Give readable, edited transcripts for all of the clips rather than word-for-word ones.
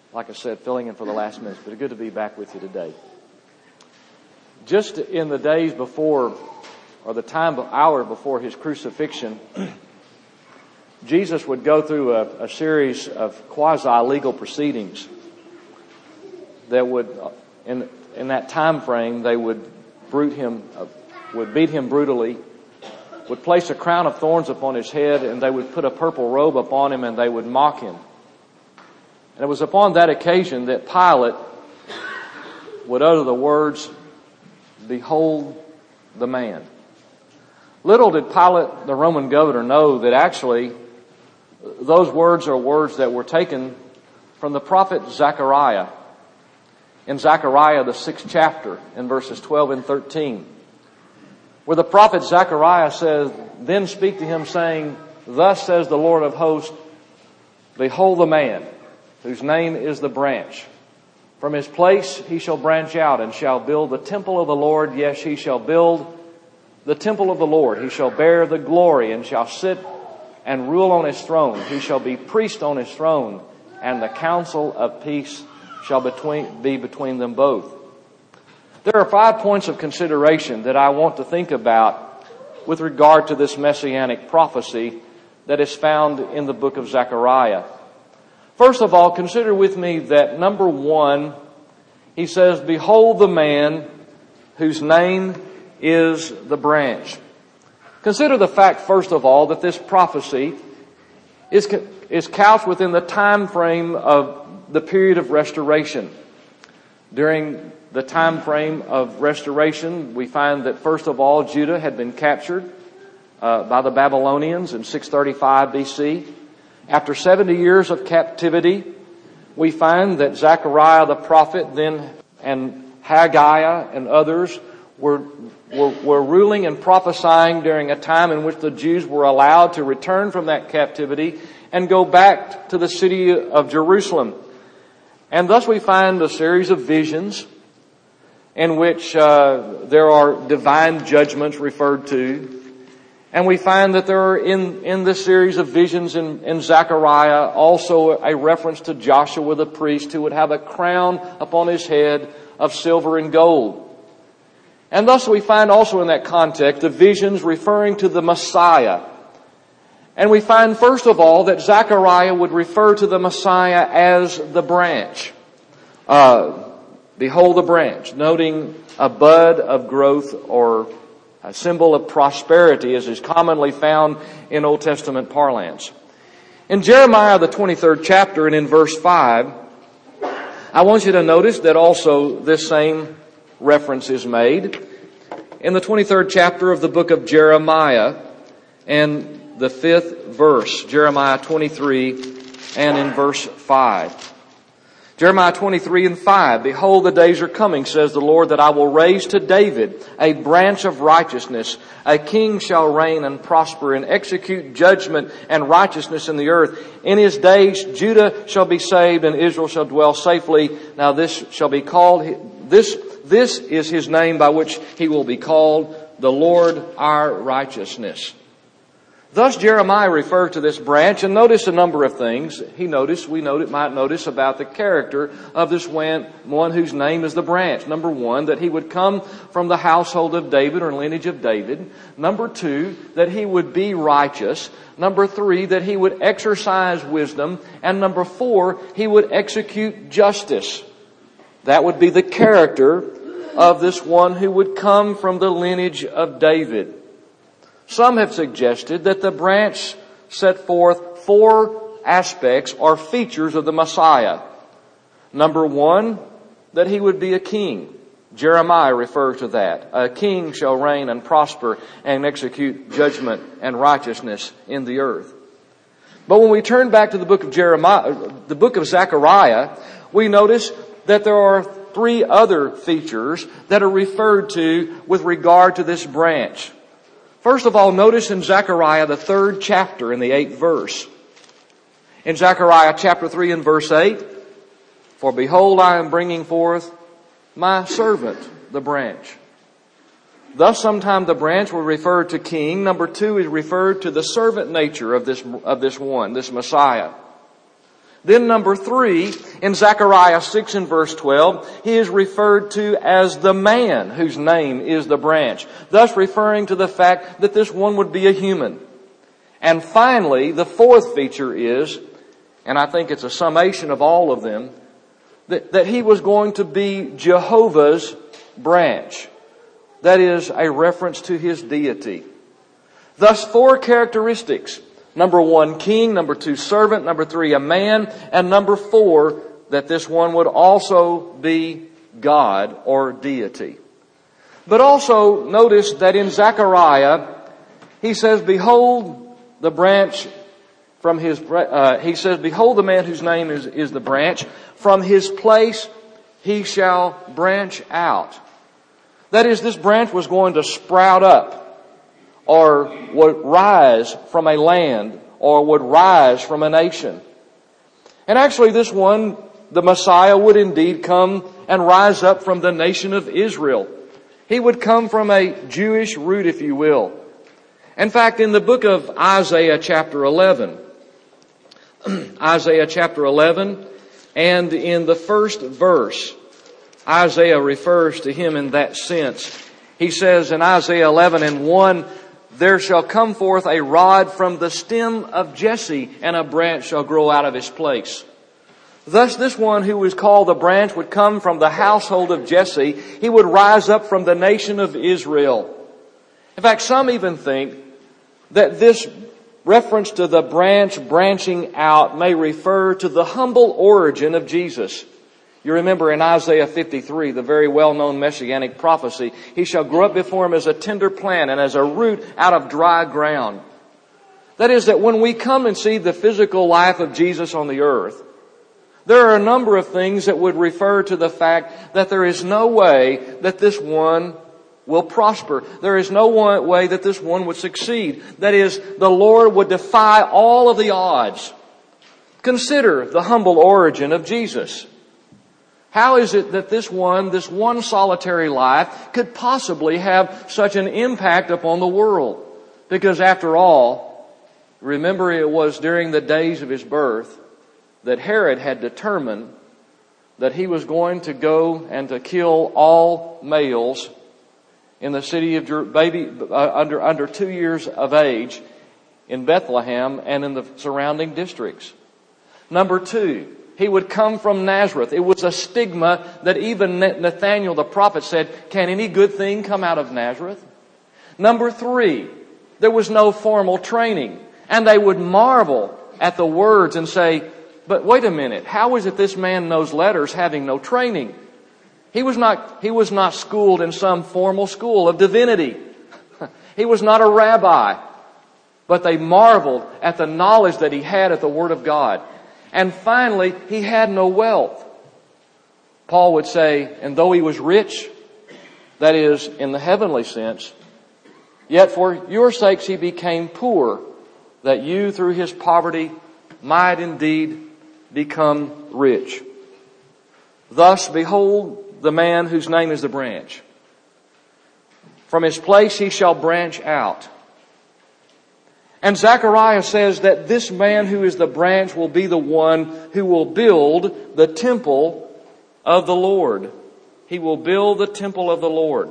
like I said, filling in for the last minutes, but it's good to be back with you today. Just in the days before, or the hour before his crucifixion, Jesus would go through a series of quasi-legal proceedings that would, in that time frame, they would beat him brutally, would place a crown of thorns upon his head, and they would put a purple robe upon him, and they would mock him. And it was upon that occasion that Pilate would utter the words, "Behold the man." Little did Pilate, the Roman governor, know that actually those words are words that were taken from the prophet Zechariah. In Zechariah, the 6th chapter, in verses 12 and 13, where the prophet Zechariah says, "Then speak to him, saying, Thus says the Lord of hosts, Behold the man, whose name is the branch. From his place he shall branch out, and shall build the temple of the Lord. Yes, he shall build the temple of the Lord. He shall bear the glory, and shall sit and rule on his throne. He shall be priest on his throne, and the counsel of peace shall be between them both." There are 5 points of consideration that I want to think about with regard to this messianic prophecy that is found in the book of Zechariah. First of all, consider with me that number 1, he says, "Behold the man whose name is the branch." Consider the fact, first of all, that this prophecy is couched within the time frame of the period of restoration. During the time frame of restoration, we find that first of all, Judah had been captured by the Babylonians in 635 BC. After 70 years of captivity, we find that Zechariah the prophet then and Haggai and others were ruling and prophesying during a time in which the Jews were allowed to return from that captivity and go back to the city of Jerusalem. And thus we find a series of visions in which there are divine judgments referred to. And we find that there are in this series of visions in Zechariah also a reference to Joshua the priest, who would have a crown upon his head of silver and gold. And thus we find also in that context the visions referring to the Messiah. And we find first of all that Zechariah would refer to the Messiah as the branch. Behold the branch, noting a bud of growth or a symbol of prosperity, as is commonly found in Old Testament parlance. In Jeremiah, the 23rd chapter, and in verse 5, I want you to notice that also this same reference is made. In the 23rd chapter of the book of Jeremiah, and the 5th verse, Jeremiah 23, and in verse 5. Jeremiah 23 and 5, "Behold, the days are coming, says the Lord, that I will raise to David a branch of righteousness. A king shall reign and prosper and execute judgment and righteousness in the earth. In his days Judah shall be saved and Israel shall dwell safely. Now this shall be called, this is his name by which he will be called, the Lord our righteousness." Thus Jeremiah referred to this branch, and notice a number of things. We might notice about the character of this one whose name is the branch. Number 1, that he would come from the household of David or lineage of David. Number 2, that he would be righteous. Number 3, that he would exercise wisdom. And number 4, he would execute justice. That would be the character of this one who would come from the lineage of David. Some have suggested that the branch set forth 4 aspects or features of the Messiah. Number 1, that he would be a king. Jeremiah refers to that. A king shall reign and prosper and execute judgment and righteousness in the earth. But when we turn back to the book of Zechariah, we notice that there are 3 other features that are referred to with regard to this branch. First of all, notice in Zechariah, the 3rd chapter, in the 8th verse. In Zechariah chapter 3 and verse 8, "For behold, I am bringing forth my servant, the branch." Thus, sometimes the branch will refer to king. Number 2 is referred to the servant nature of this Messiah. Then number 3, in Zechariah 6 and verse 12, he is referred to as the man whose name is the branch, thus referring to the fact that this one would be a human. And finally, the 4th feature is, and I think it's a summation of all of them, that he was going to be Jehovah's branch. That is a reference to his deity. Thus 4 characteristics. Number 1, king. Number 2, servant. Number 3, a man. And number 4, that this one would also be God or deity. But also notice that in Zechariah, he says, behold the branch from his, he says, behold the man whose name is the branch. From his place he shall branch out. That is, this branch was going to sprout up, or would rise from a land, or would rise from a nation. And actually this one, the Messiah, would indeed come and rise up from the nation of Israel. He would come from a Jewish root, if you will. In fact, in the book of Isaiah chapter 11, Isaiah chapter 11, and in the first verse, Isaiah refers to him in that sense. He says in Isaiah 11 and 1, there shall come forth a rod from the stem of Jesse, and a branch shall grow out of his place. Thus this one who is called the branch would come from the household of Jesse. He would rise up from the nation of Israel. In fact, some even think that this reference to the branch branching out may refer to the humble origin of Jesus. You remember in Isaiah 53, the very well-known messianic prophecy, he shall grow up before him as a tender plant and as a root out of dry ground. That is, that when we come and see the physical life of Jesus on the earth, there are a number of things that would refer to the fact that there is no way that this one will prosper. There is no way that this one would succeed. That is, the Lord would defy all of the odds. Consider the humble origin of Jesus. How is it that this one solitary life could possibly have such an impact upon the world? Because after all, remember it was during the days of his birth that Herod had determined that he was going to go and to kill all males in the city of under 2 years of age in Bethlehem and in the surrounding districts. Number 2, he would come from Nazareth. It was a stigma that even Nathanael the prophet said, can any good thing come out of Nazareth? Number 3, there was no formal training. And they would marvel at the words and say, but wait a minute, how is it this man knows letters having no training? He was not schooled in some formal school of divinity. He was not a rabbi. But they marveled at the knowledge that he had at the Word of God. And finally, he had no wealth. Paul would say, and though he was rich, that is, in the heavenly sense, yet for your sakes he became poor, that you through his poverty might indeed become rich. Thus, behold the man whose name is the branch. From his place he shall branch out. And Zechariah says that this man who is the branch will be the one who will build the temple of the Lord. He will build the temple of the Lord.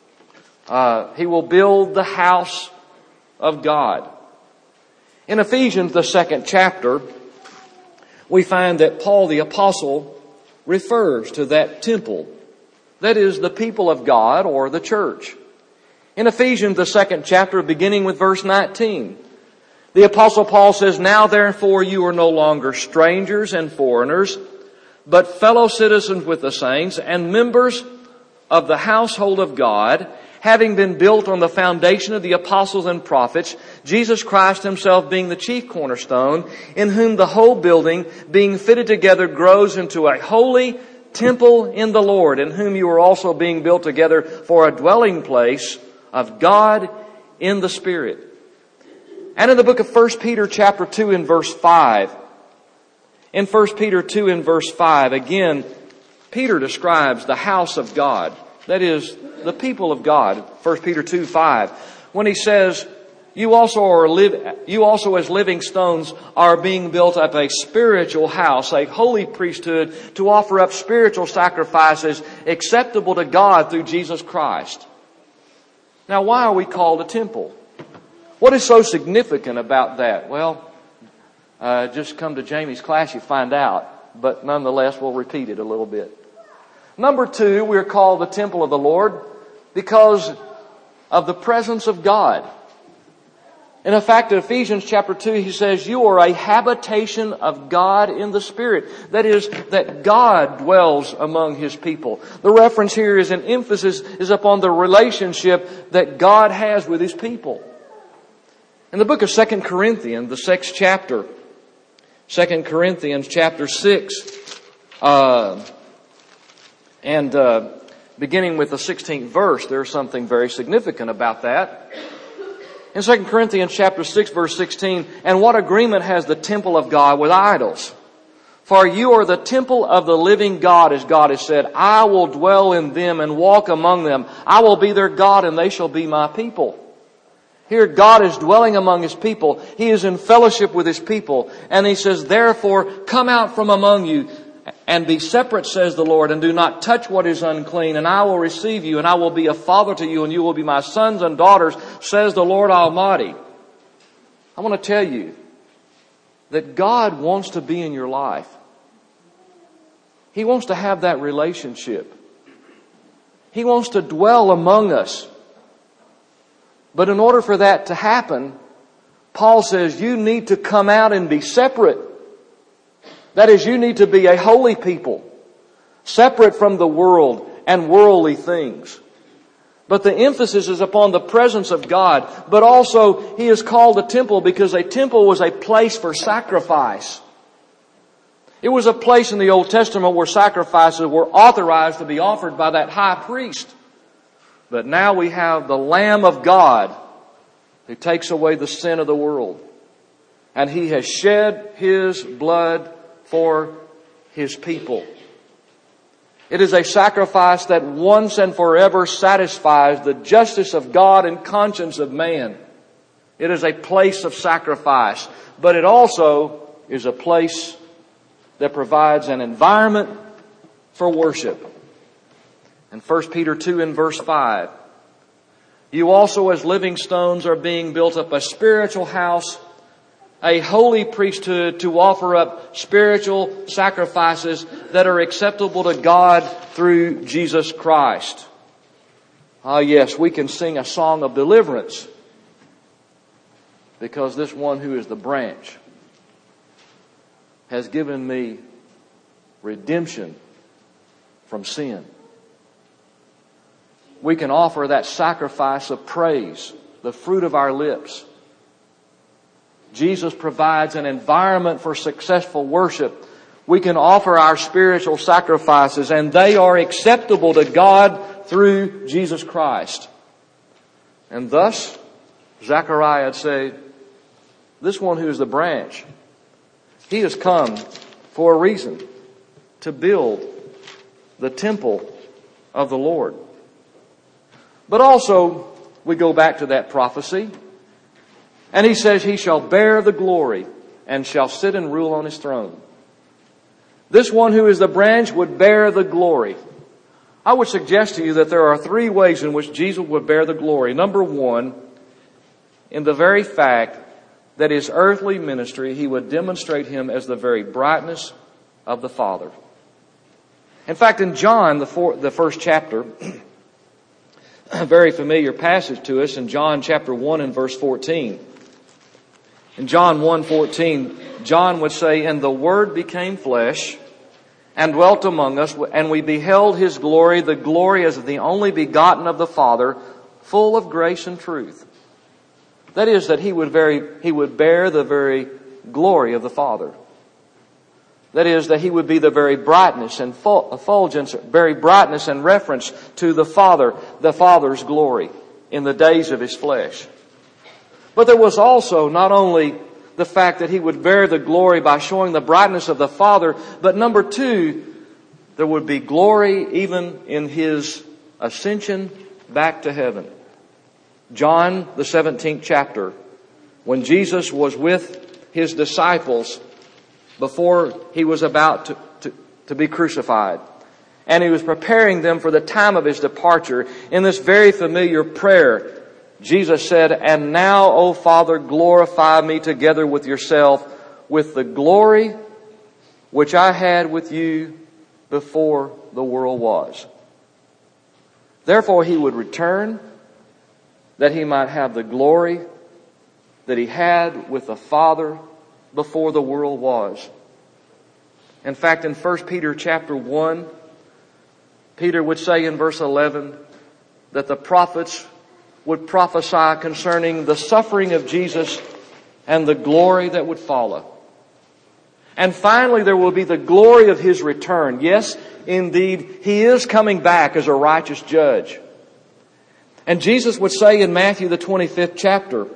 He will build the house of God. In Ephesians, the 2nd chapter, we find that Paul the apostle refers to that temple. That is the people of God or the church. In Ephesians, the 2nd chapter, beginning with verse 19, the apostle Paul says, now therefore you are no longer strangers and foreigners, but fellow citizens with the saints and members of the household of God, having been built on the foundation of the apostles and prophets, Jesus Christ himself being the chief cornerstone, in whom the whole building, being fitted together, grows into a holy temple in the Lord, in whom you are also being built together for a dwelling place of God in the Spirit. And in the book of 1 Peter chapter 2 and verse 5, in 1 Peter 2 and verse 5, again, Peter describes the house of God. That is, the people of God. 1 Peter 2:5, when he says, You also as living stones are being built up a spiritual house, a holy priesthood, to offer up spiritual sacrifices acceptable to God through Jesus Christ. Now, why are we called a temple? What is so significant about that? Well, just come to Jamie's class, you find out. But nonetheless, we'll repeat it a little bit. Number 2, we're called the temple of the Lord because of the presence of God. And in fact, in Ephesians chapter 2, he says, you are a habitation of God in the Spirit. That is, that God dwells among His people. The reference here is an emphasis is upon the relationship that God has with His people. In the book of 2 Corinthians, the 6th chapter, 2 Corinthians chapter 6, beginning with the 16th verse, there's something very significant about that. In 2 Corinthians chapter 6 verse 16, and what agreement has the temple of God with idols? For you are the temple of the living God, as God has said, I will dwell in them and walk among them. I will be their God and they shall be my people. Here God is dwelling among His people. He is in fellowship with His people. And He says, therefore, come out from among you and be separate, says the Lord, and do not touch what is unclean, and I will receive you, and I will be a father to you, and you will be my sons and daughters, says the Lord Almighty. I want to tell you that God wants to be in your life. He wants to have that relationship. He wants to dwell among us. But in order for that to happen, Paul says you need to come out and be separate. That is, you need to be a holy people, separate from the world and worldly things. But the emphasis is upon the presence of God. But also, He is called a temple because a temple was a place for sacrifice. It was a place in the Old Testament where sacrifices were authorized to be offered by that high priest. But now we have the Lamb of God who takes away the sin of the world. And He has shed His blood for His people. It is a sacrifice that once and forever satisfies the justice of God and conscience of man. It is a place of sacrifice, but it also is a place that provides an environment for worship. In 1 Peter 2 and verse 5, you also as living stones are being built up a spiritual house, a holy priesthood, to offer up spiritual sacrifices that are acceptable to God through Jesus Christ. Ah, yes, we can sing a song of deliverance because this one who is the branch has given me redemption from sin. We can offer that sacrifice of praise, the fruit of our lips. Jesus provides an environment for successful worship. We can offer our spiritual sacrifices, and they are acceptable to God through Jesus Christ. And thus, Zechariah said, this one who is the branch, he has come for a reason, to build the temple of the Lord. But also, we go back to that prophecy. And he says, he shall bear the glory and shall sit and rule on his throne. This one who is the branch would bear the glory. I would suggest to you that there are 3 ways in which Jesus would bear the glory. Number 1, in the very fact that His earthly ministry, He would demonstrate Him as the very brightness of the Father. In fact, in John, the 1st chapter, a very familiar passage to us, in John chapter 1 and verse 14. In John 1:14, John would say, and the Word became flesh and dwelt among us, and we beheld His glory, the glory as of the only begotten of the Father, full of grace and truth. That is, that He would bear the very glory of the Father. That is, that He would be the very brightness and effulgence, very brightness and reference to the Father's glory in the days of His flesh. But there was also not only the fact that He would bear the glory by showing the brightness of the Father, but number 2, there would be glory even in His ascension back to heaven. John, the 17th chapter, when Jesus was with his disciples before he was about to be crucified. And he was preparing them for the time of his departure. In this very familiar prayer, Jesus said, "And now, O Father, glorify me together with yourself with the glory which I had with you before the world was." Therefore he would return that he might have the glory that he had with the Father before the world was. In fact, in 1 Peter chapter 1, Peter would say in verse 11 that the prophets would prophesy concerning the suffering of Jesus and the glory that would follow. And finally, there will be the glory of his return. Yes, indeed, he is coming back as a righteous judge. And Jesus would say in Matthew, the 25th chapter,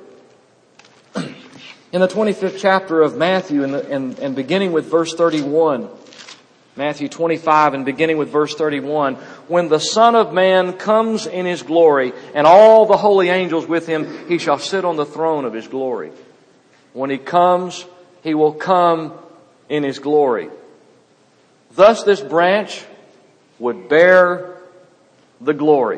in the 25th chapter of Matthew, and beginning with verse 31, Matthew 25 and beginning with verse 31, "When the Son of Man comes in his glory, and all the holy angels with him, he shall sit on the throne of his glory." When he comes, he will come in his glory. Thus this branch would bear the glory.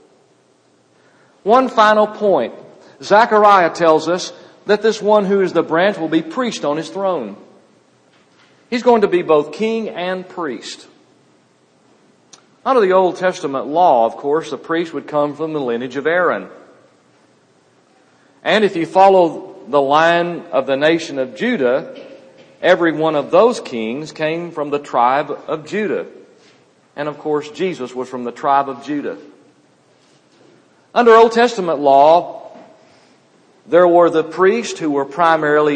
One final point. Zechariah tells us that this one who is the branch will be priest on his throne. He's going to be both king and priest. Under the Old Testament law, of course, the priest would come from the lineage of Aaron. And if you follow the line of the nation of Judah, every one of those kings came from the tribe of Judah. And of course, Jesus was from the tribe of Judah. Under Old Testament law, there were the priests who were primarily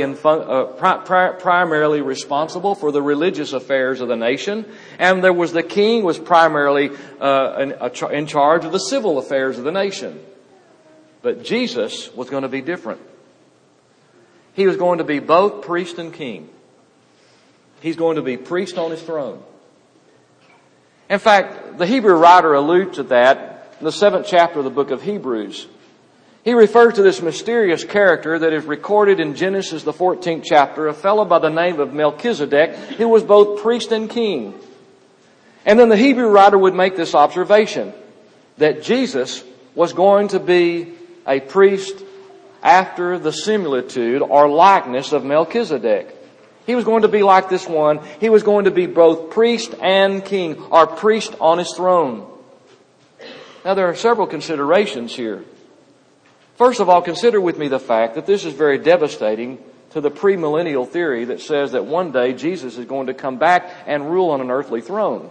responsible for the religious affairs of the nation, and there was the king who was primarily in charge of the civil affairs of the nation. But Jesus was going to be different. He was going to be both priest and king. He's going to be priest on his throne. In fact, the Hebrew writer alludes to that in the 7th chapter of the book of Hebrews. He refers to this mysterious character that is recorded in Genesis, the 14th chapter, a fellow by the name of Melchizedek, who was both priest and king. And then the Hebrew writer would make this observation, that Jesus was going to be a priest after the similitude or likeness of Melchizedek. He was going to be like this one. He was going to be both priest and king, or priest on his throne. Now there are several considerations here. First of all, consider with me the fact that this is very devastating to the premillennial theory that says that one day Jesus is going to come back and rule on an earthly throne.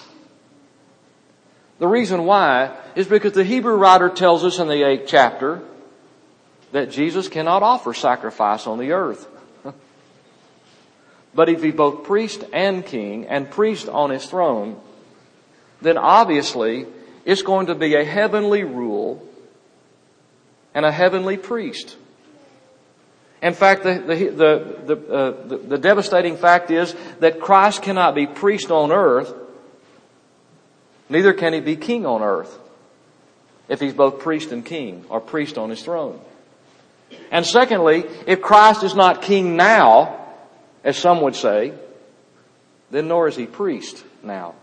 The reason why is because the Hebrew writer tells us in the 8th chapter that Jesus cannot offer sacrifice on the earth. But if he's both priest and king and priest on his throne, then obviously it's going to be a heavenly rule and a heavenly priest. In fact, the devastating fact is that Christ cannot be priest on earth, neither can he be king on earth, if he's both priest and king, or priest on his throne. And secondly, if Christ is not king now, as some would say, then nor is he priest now.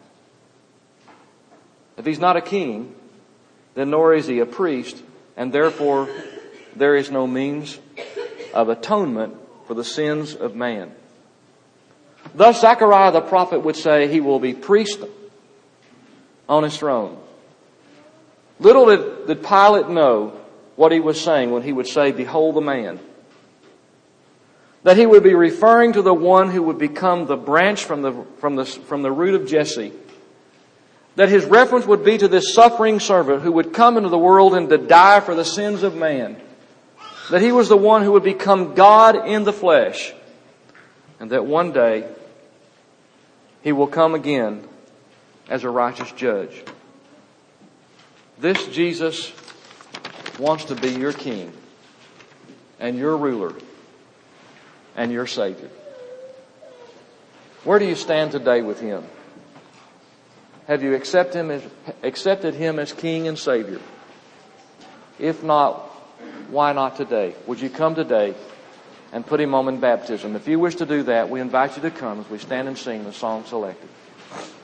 If he's not a king, then nor is he a priest, and therefore there is no means of atonement for the sins of man. Thus Zechariah the prophet would say he will be priest on his throne. Little did Pilate know what he was saying when he would say, "Behold the man." That he would be referring to the one who would become the branch from the root of Jesse. That his reference would be to this suffering servant who would come into the world and to die for the sins of man. That he was the one who would become God in the flesh. And that one day he will come again as a righteous judge. This Jesus wants to be your king and your ruler and your Savior. Where do you stand today with him? Have you accepted him as king and Savior? If not, why not today? Would you come today and put him on in baptism? If you wish to do that, we invite you to come as we stand and sing the song selected.